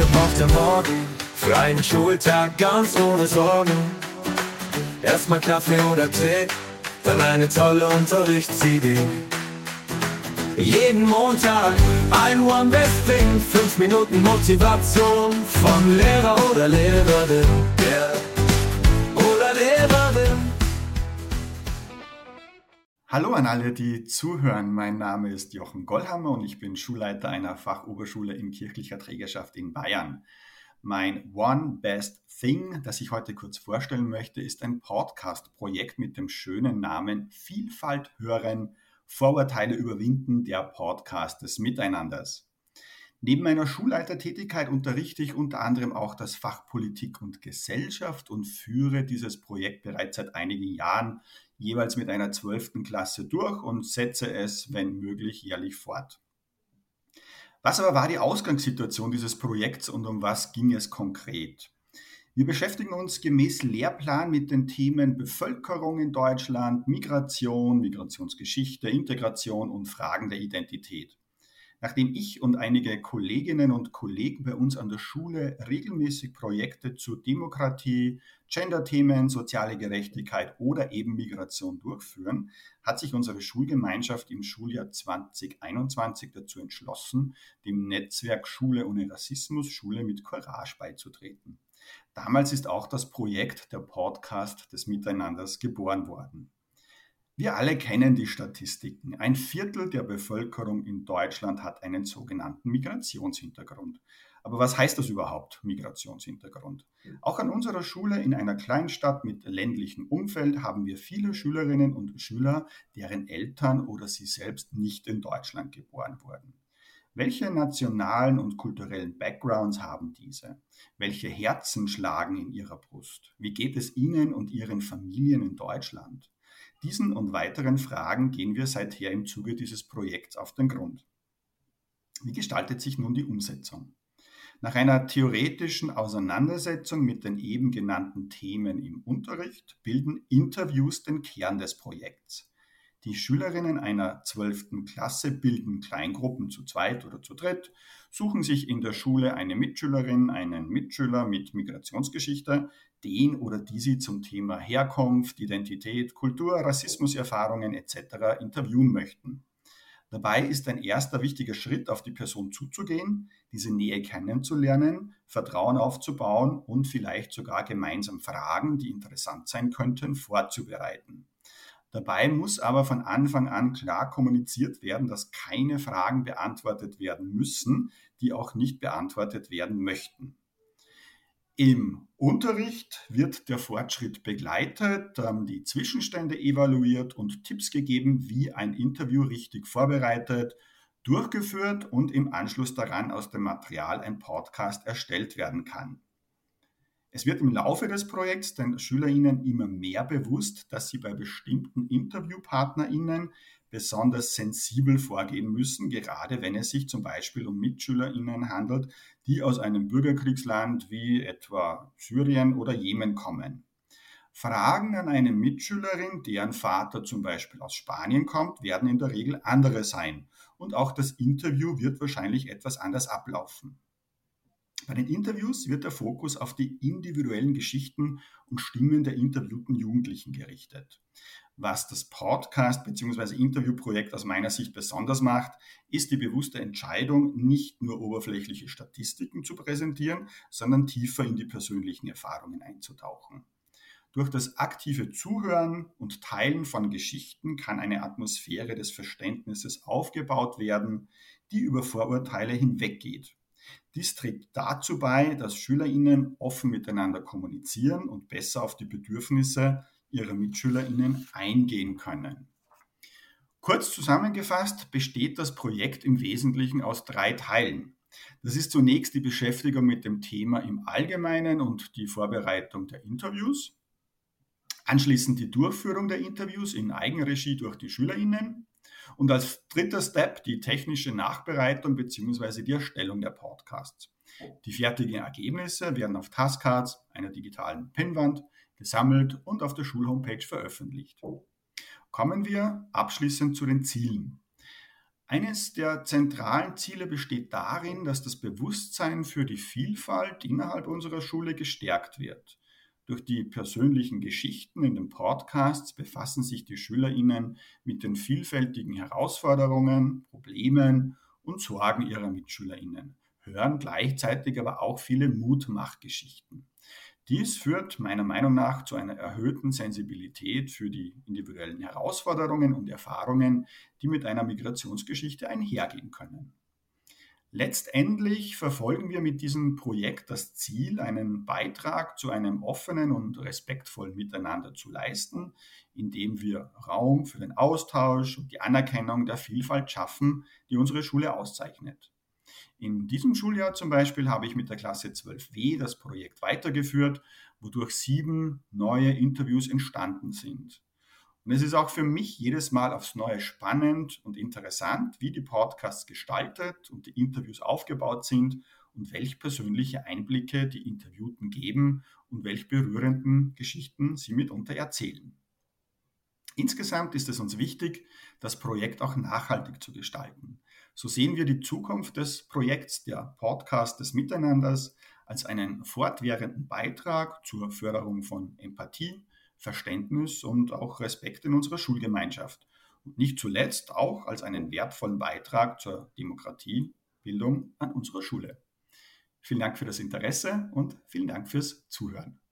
auf der Morgen, freien Schultag ganz ohne Sorgen. Erstmal Kaffee oder Tee, dann eine tolle Unterrichtsidee. Jeden Montag ein One Best Thing, 5 Minuten Motivation vom Lehrer oder Lehrerin, yeah. Oder Lehrerin. Hallo an alle, die zuhören. Mein Name ist Jochen Gollhammer und ich bin Schulleiter einer Fachoberschule in kirchlicher Trägerschaft in Bayern. Mein One Best Thing, das ich heute kurz vorstellen möchte, ist ein Podcast-Projekt mit dem schönen Namen Vielfalt hören, Vorurteile überwinden, der Podcast des Miteinanders. Neben meiner Schulleitertätigkeit unterrichte ich unter anderem auch das Fach Politik und Gesellschaft und führe dieses Projekt bereits seit einigen Jahren jeweils mit einer 12. Klasse durch und setze es, wenn möglich, jährlich fort. Was aber war die Ausgangssituation dieses Projekts und um was ging es konkret? Wir beschäftigen uns gemäß Lehrplan mit den Themen Bevölkerung in Deutschland, Migration, Migrationsgeschichte, Integration und Fragen der Identität. Nachdem ich und einige Kolleginnen und Kollegen bei uns an der Schule regelmäßig Projekte zu Demokratie, Gender-Themen, soziale Gerechtigkeit oder eben Migration durchführen, hat sich unsere Schulgemeinschaft im Schuljahr 2021 dazu entschlossen, dem Netzwerk Schule ohne Rassismus, Schule mit Courage beizutreten. Damals ist auch das Projekt der Podcast des Miteinanders geboren worden. Wir alle kennen die Statistiken. 1/4 der Bevölkerung in Deutschland hat einen sogenannten Migrationshintergrund. Aber was heißt das überhaupt, Migrationshintergrund? Auch an unserer Schule in einer Kleinstadt mit ländlichem Umfeld haben wir viele Schülerinnen und Schüler, deren Eltern oder sie selbst nicht in Deutschland geboren wurden. Welche nationalen und kulturellen Backgrounds haben diese? Welche Herzen schlagen in ihrer Brust? Wie geht es ihnen und ihren Familien in Deutschland? Diesen und weiteren Fragen gehen wir seither im Zuge dieses Projekts auf den Grund. Wie gestaltet sich nun die Umsetzung? Nach einer theoretischen Auseinandersetzung mit den eben genannten Themen im Unterricht bilden Interviews den Kern des Projekts. Die Schülerinnen einer 12. Klasse bilden Kleingruppen zu zweit oder zu dritt, suchen sich in der Schule eine Mitschülerin, einen Mitschüler mit Migrationsgeschichte, den oder die sie zum Thema Herkunft, Identität, Kultur, Rassismuserfahrungen etc. interviewen möchten. Dabei ist ein erster wichtiger Schritt, auf die Person zuzugehen, diese Nähe kennenzulernen, Vertrauen aufzubauen und vielleicht sogar gemeinsam Fragen, die interessant sein könnten, vorzubereiten. Dabei muss aber von Anfang an klar kommuniziert werden, dass keine Fragen beantwortet werden müssen, die auch nicht beantwortet werden möchten. Im Unterricht wird der Fortschritt begleitet, die Zwischenstände evaluiert und Tipps gegeben, wie ein Interview richtig vorbereitet, durchgeführt und im Anschluss daran aus dem Material ein Podcast erstellt werden kann. Es wird im Laufe des Projekts den SchülerInnen immer mehr bewusst, dass sie bei bestimmten InterviewpartnerInnen besonders sensibel vorgehen müssen, gerade wenn es sich zum Beispiel um MitschülerInnen handelt, die aus einem Bürgerkriegsland wie etwa Syrien oder Jemen kommen. Fragen an eine Mitschülerin, deren Vater zum Beispiel aus Spanien kommt, werden in der Regel andere sein und auch das Interview wird wahrscheinlich etwas anders ablaufen. Bei den Interviews wird der Fokus auf die individuellen Geschichten und Stimmen der interviewten Jugendlichen gerichtet. Was das Podcast bzw. Interviewprojekt aus meiner Sicht besonders macht, ist die bewusste Entscheidung, nicht nur oberflächliche Statistiken zu präsentieren, sondern tiefer in die persönlichen Erfahrungen einzutauchen. Durch das aktive Zuhören und Teilen von Geschichten kann eine Atmosphäre des Verständnisses aufgebaut werden, die über Vorurteile hinweggeht. Dies trägt dazu bei, dass SchülerInnen offen miteinander kommunizieren und besser auf die Bedürfnisse ihrer MitschülerInnen eingehen können. Kurz zusammengefasst besteht das Projekt im Wesentlichen aus 3 Teilen. Das ist zunächst die Beschäftigung mit dem Thema im Allgemeinen und die Vorbereitung der Interviews. Anschließend die Durchführung der Interviews in Eigenregie durch die SchülerInnen. Und als dritter Step die technische Nachbereitung bzw. die Erstellung der Podcasts. Die fertigen Ergebnisse werden auf Taskcards, einer digitalen Pinnwand, gesammelt und auf der Schulhomepage veröffentlicht. Kommen wir abschließend zu den Zielen. Eines der zentralen Ziele besteht darin, dass das Bewusstsein für die Vielfalt innerhalb unserer Schule gestärkt wird. Durch die persönlichen Geschichten in den Podcasts befassen sich die SchülerInnen mit den vielfältigen Herausforderungen, Problemen und Sorgen ihrer MitschülerInnen, hören gleichzeitig aber auch viele Mutmachgeschichten. Dies führt meiner Meinung nach zu einer erhöhten Sensibilität für die individuellen Herausforderungen und Erfahrungen, die mit einer Migrationsgeschichte einhergehen können. Letztendlich verfolgen wir mit diesem Projekt das Ziel, einen Beitrag zu einem offenen und respektvollen Miteinander zu leisten, indem wir Raum für den Austausch und die Anerkennung der Vielfalt schaffen, die unsere Schule auszeichnet. In diesem Schuljahr zum Beispiel habe ich mit der Klasse 12w das Projekt weitergeführt, wodurch 7 neue Interviews entstanden sind. Und es ist auch für mich jedes Mal aufs Neue spannend und interessant, wie die Podcasts gestaltet und die Interviews aufgebaut sind und welche persönliche Einblicke die Interviewten geben und welche berührenden Geschichten sie mitunter erzählen. Insgesamt ist es uns wichtig, das Projekt auch nachhaltig zu gestalten. So sehen wir die Zukunft des Projekts der Podcast des Miteinanders als einen fortwährenden Beitrag zur Förderung von Empathie, Verständnis und auch Respekt in unserer Schulgemeinschaft. Und nicht zuletzt auch als einen wertvollen Beitrag zur Demokratiebildung an unserer Schule. Vielen Dank für das Interesse und vielen Dank fürs Zuhören.